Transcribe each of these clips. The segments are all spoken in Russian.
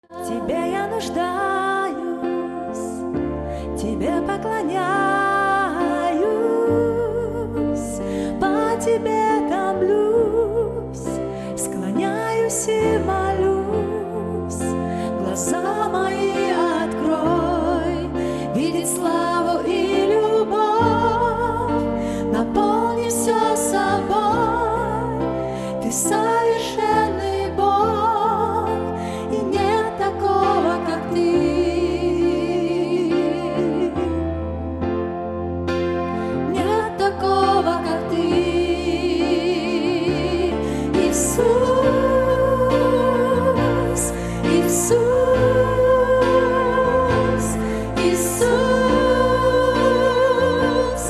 В Тебе я нуждаюсь, Тебе поклоняюсь, по Тебе томлюсь, склоняюсь и молюсь. Глаза мои открой, видеть славу и любовь, наполни все собой. Ты совершенный Бог, и нет такого, как Ты. Нет такого, как Ты. Иисус, Иисус, Иисус,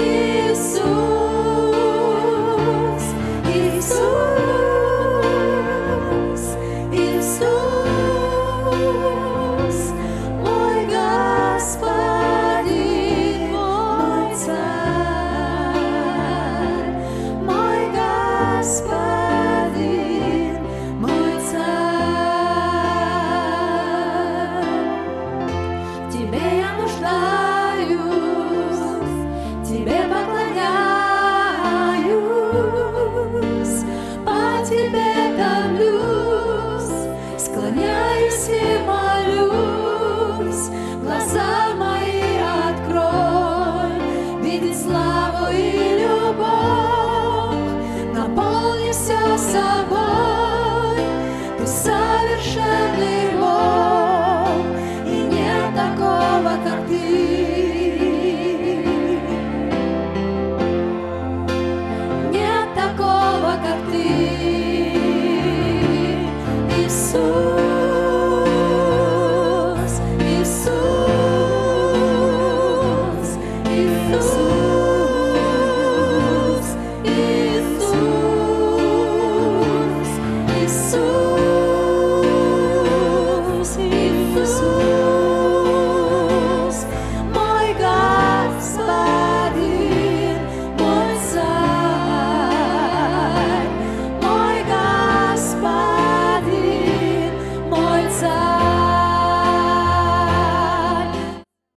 Иисус, Иисус, Иисус, мой Господин, мой Царь, мой Господин, мой Царь. В Тебе я нуждаюсь, Тебе поклоняюсь, по Тебе томлюсь, склоняюсь и молюсь. Глаза мои открой, видеть славу и любовь, наполни все собой.